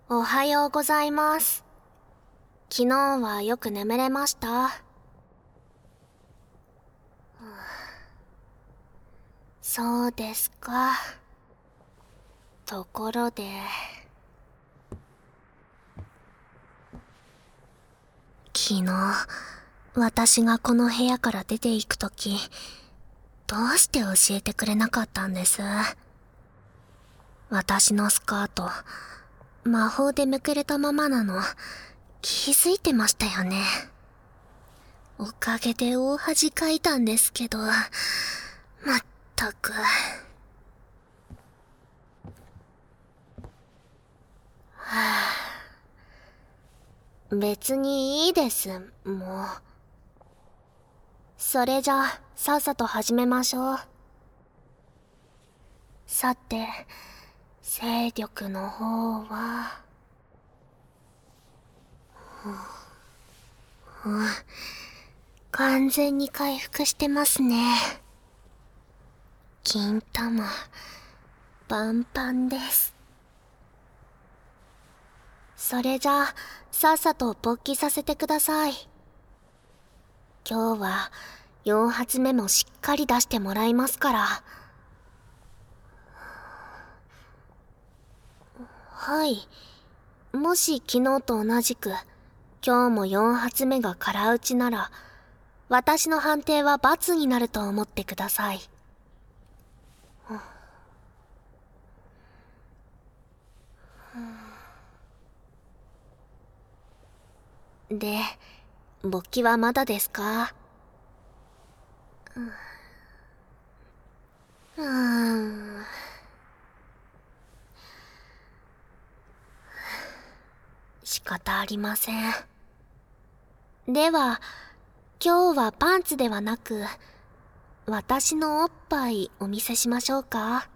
おはようございます。昨日はよく眠れました？そうですか。ところで、昨日、私がこの部屋から出て行くとき、どうして教えてくれなかったんです？私のスカート、魔法でむくれたままなの、気づいてましたよね。おかげで大恥かいたんですけど、まったく。別にいいです、もう。それじゃあ、さっさと始めましょう。さて、勢力の方は、完全に回復してますね。金玉、パンパンです。それじゃあ、さっさと勃起させてください。今日は、4発目もしっかり出してもらいますから。はい。もし昨日と同じく、今日も4発目が空打ちなら、私の判定は罰になると思ってください。で、勃起はまだですか？うーん。仕方ありません。では、今日はパンツではなく、私のおっぱいお見せしましょうか。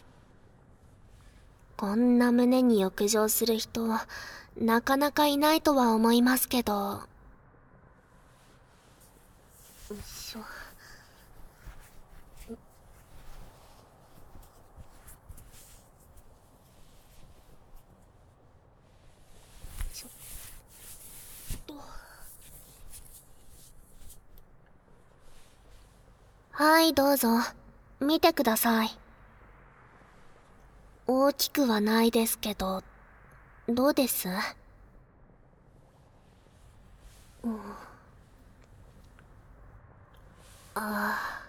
こんな胸に浴場する人、なかなかいないとは思いますけど。よいしょ。ちょっと。はい、どうぞ。見てください。大きくはないですけど、どうです？あ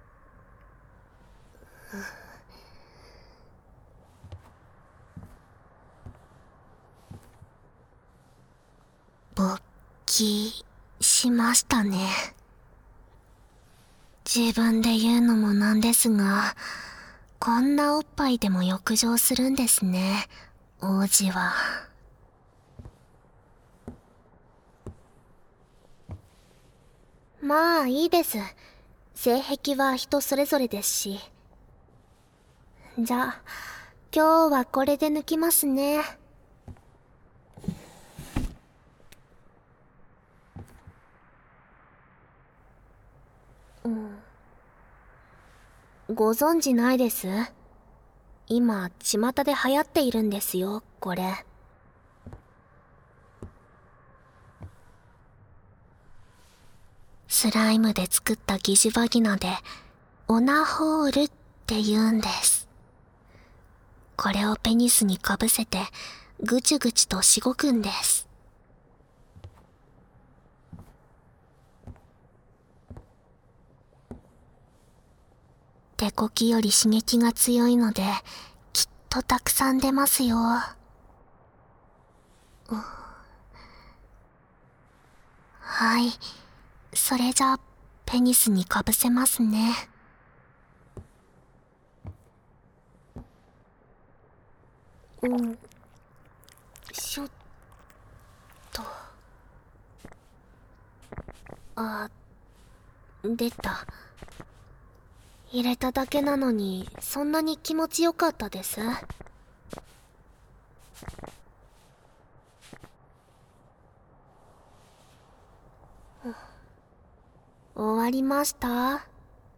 勃起しましたね。自分で言うのもなんですが、こんなおっぱいでも浴場するんですね、王子は。まあいいです。性癖は人それぞれですし。じゃあ、今日はこれで抜きますね。ご存知ないです？今、巷で流行っているんですよ、これ。スライムで作った疑似バギナで、オナホールって言うんです。これをペニスにかぶせて、ぐちゅぐちゅとしごくんです。手こきより刺激が強いので、きっとたくさん出ますよ。はい。それじゃ、ペニスにかぶせますね。しょっと。あ、出た。入れただけなのに、そんなに気持ちよかったです？終わりました？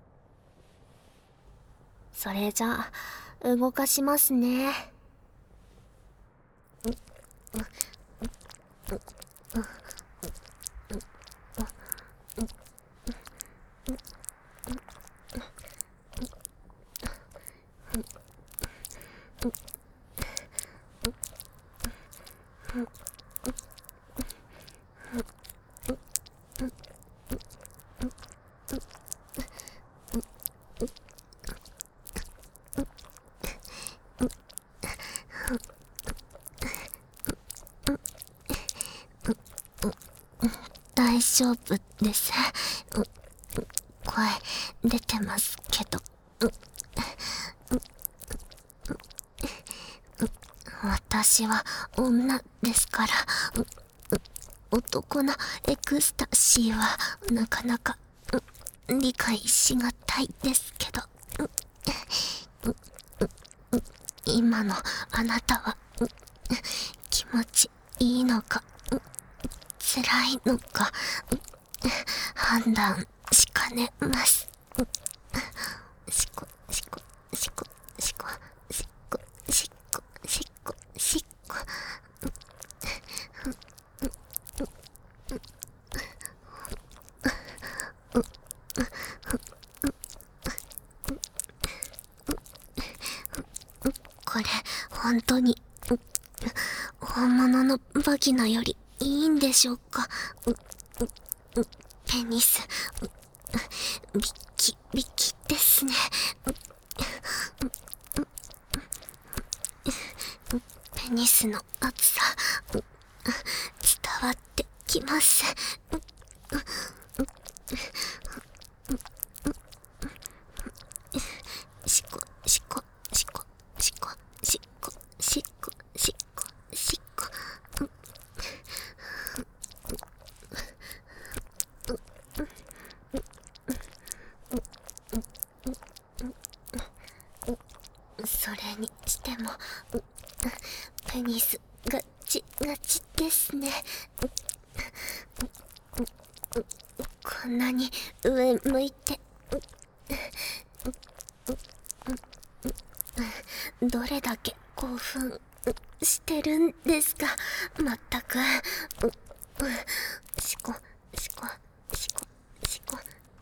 それじゃあ、動かしますね。 大丈夫です。声出てますけど。私は女ですから、男のエクスタシーはなかなか理解しがたいですけど、今のあなたは気持ちいいのか辛いのか判断しかねます。しこしこしこしこしこしこしこしこ。これ本当に本物のバギナよりいいんでしょうか。ペニスビキビキですね。ペニスの熱さ伝わってきます。しこしこしこしこしこしこしこしこ。それにしてもペニスガチガチですね。こんなに上向いてどれだけ興奮してるんですか。まったくしこしこしこしこ。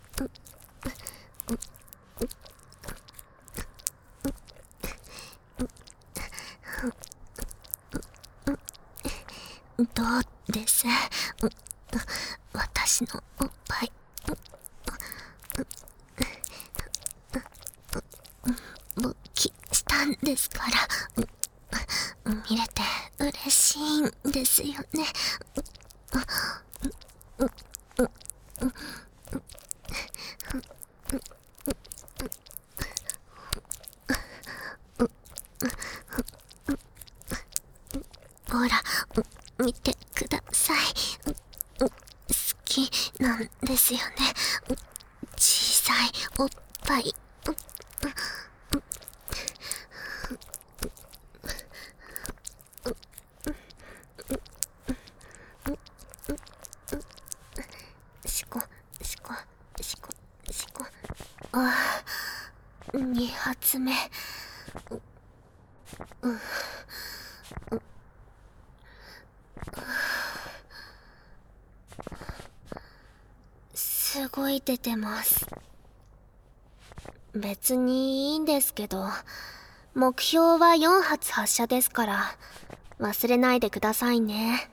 どうです？私のおっぱい勃起したんですから見れて嬉しいんですよね。ほら見てください。好きなんですよね。小さいおっぱい。しこしこしこしこ。ああ、2発目。すごい出てます。別にいいんですけど、目標は4発発射ですから忘れないでくださいね。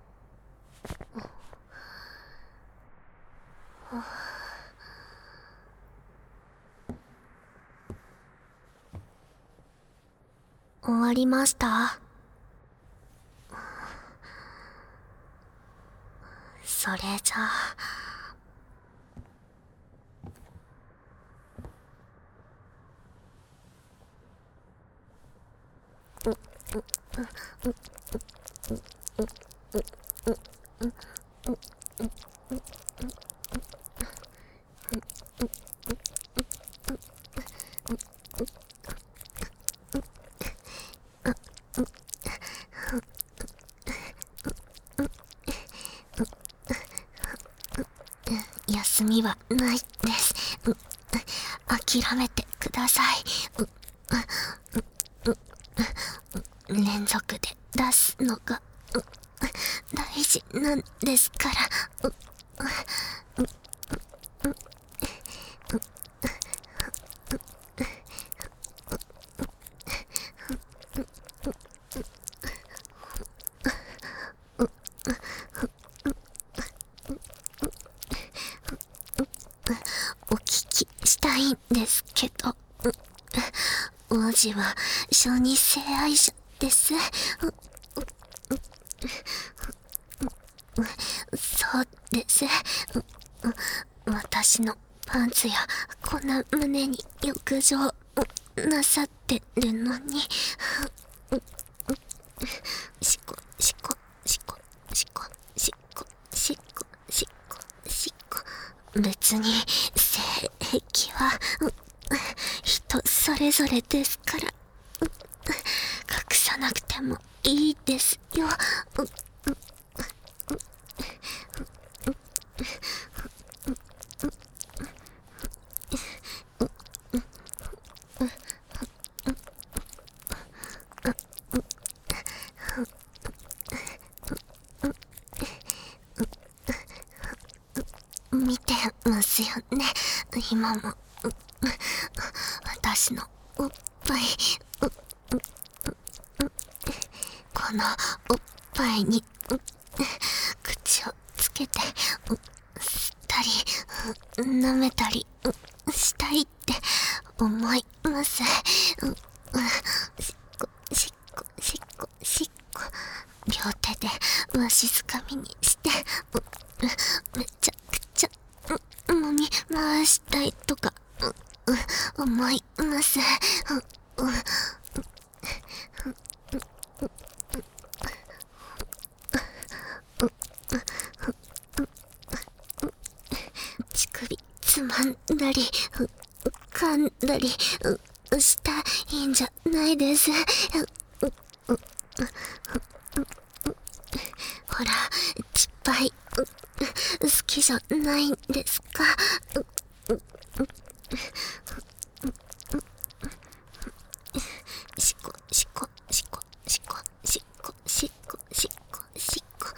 終わりました。それじゃあ休みはないです。諦めてください。連続で出すのが大事なんですから。お聞きしたいんですけど、王子は小児性愛者です。そうです。私のパンツやこの胸に浴場なさってるのに、しこしこしこしこしこしこしこしこ。別に性癖は人それぞれですから、隠さなくてもいいですよ。見てますよね、今も。私のおっぱい、このおっぱいに口をつけて吸ったり舐めたりしたいって思います。しっこしっこしっこしっこ。両手でわしづかみにしてめちゃくちゃ揉み回したいとか思います。乳首つまんだり噛んだりしたいんじゃないです。ほら、失敗好きじゃないんですか。しこしこしこしこしこしこしこしこ。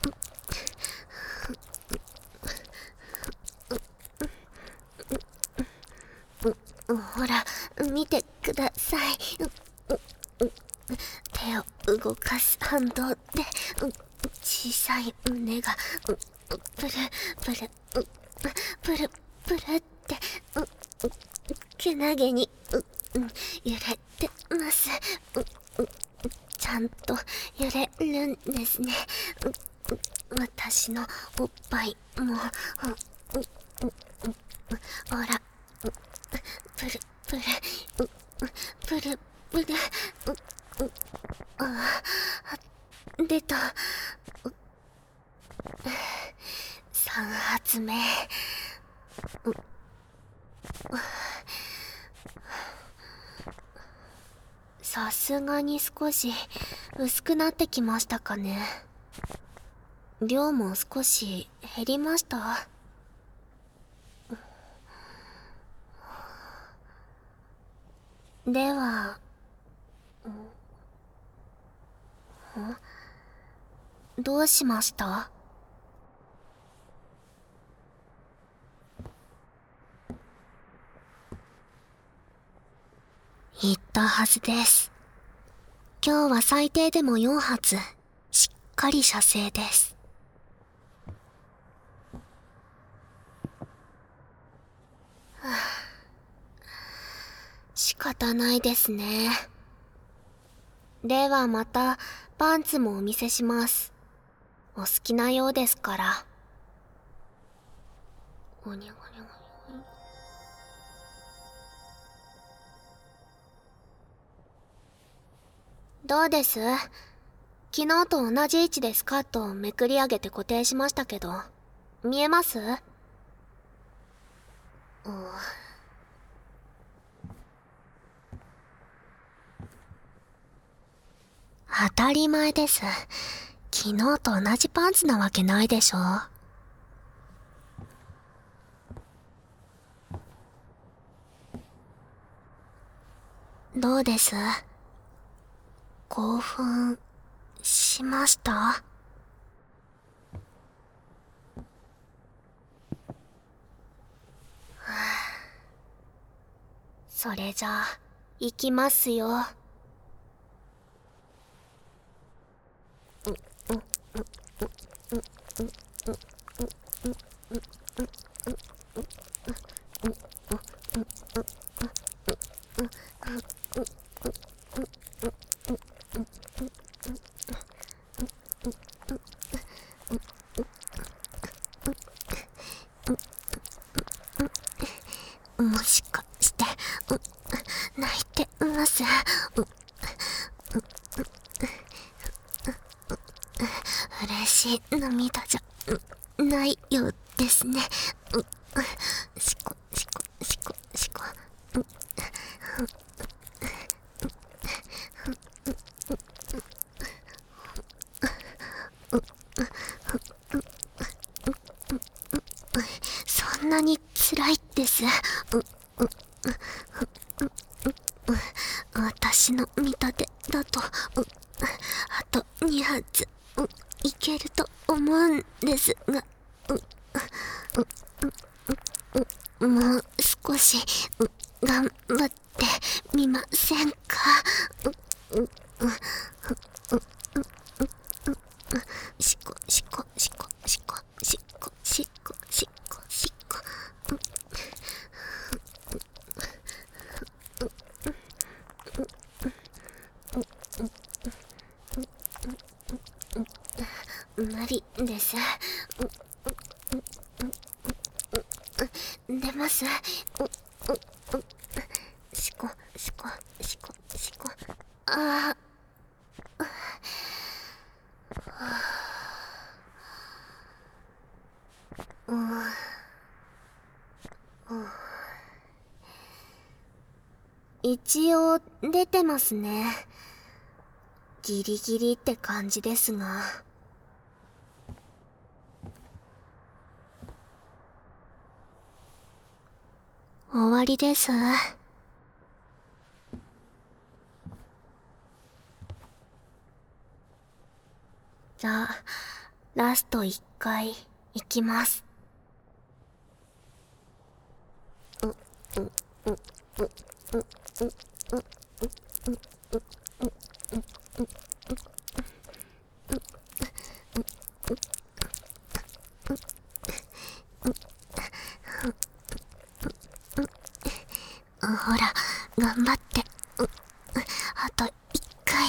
ほら、見てください。手を動かす反動で小さい胸がプルプルプルプルってけなげに揺れてます。ちゃんと揺れるんですね。私のおっぱいもほら、プルプルプルプル。出た。3発目。さすがに少し薄くなってきましたかね。量も少し減りました。では、どうしました？言ったはずです。今日は最低でも4発、しっかり射精です。仕方ないですね。ではまた、パンツもお見せします。お好きなようですから。おにゃごにゃごにゃ。どうです？昨日と同じ位置でスカートをめくり上げて固定しましたけど、見えます？当たり前です。昨日と同じパンツなわけないでしょ。どうです？興奮しました？それじゃあ、行きますよ。もしかして、泣いてます？嬉しい涙じゃないようですね。しこしこしこしこ。そんなに辛いです。私の見立てだと、あと2発、いけると思うんですが、もう少し、頑張ってみませんか？しこしこしこしこしこしこしこしこ。無理です。出ます。しこしこしこしこ。ああ。一応出てますね。ギリギリって感じですが。終わりです。じゃあ、ラスト1回いきます。ほら、頑張って。あと1回。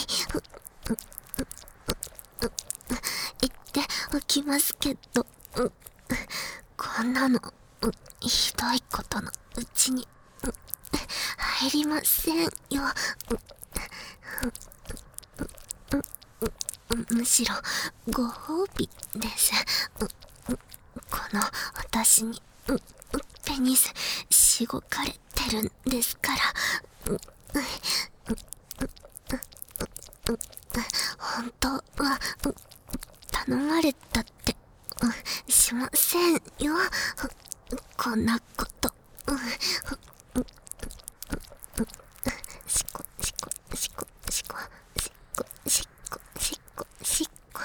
言っておきますけど、こんなの、ひどいことのうちに、入りませんよ。むしろ、ご褒美です。この私に、ペニス、しごかれてるんですから。本当は、頼まれたって、しませんよ。こんなこと。しこしこしこしこしこしこしこしこ。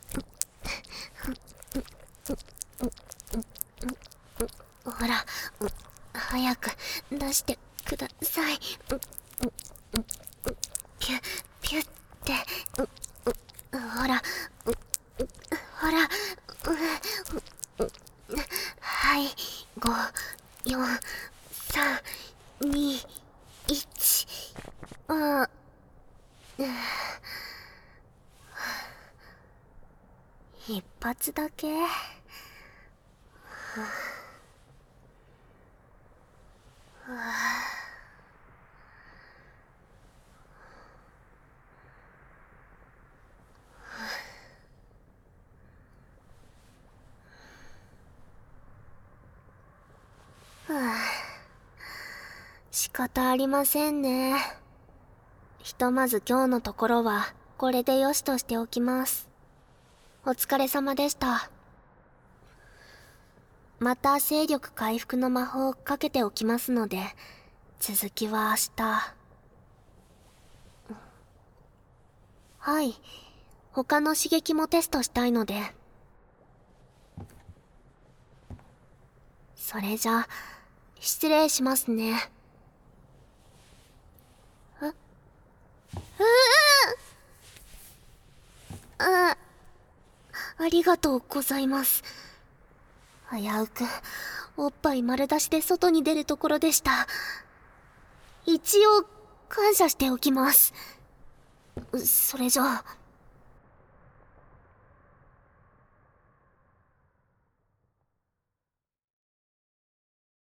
ほら、早く出してください。ピュッピュッて。ほら、ほら。はい、5、4、3、2、1。一発だけ。仕方ありませんね。ひとまず今日のところはこれでよしとしておきます。お疲れ様でした。また勢力回復の魔法をかけておきますので、続きは明日。はい、 他の刺激もテストしたいので。それじゃ、失礼しますね。ありがとうございます。危うく、おっぱい丸出しで外に出るところでした。一応、感謝しておきます。それじゃあ。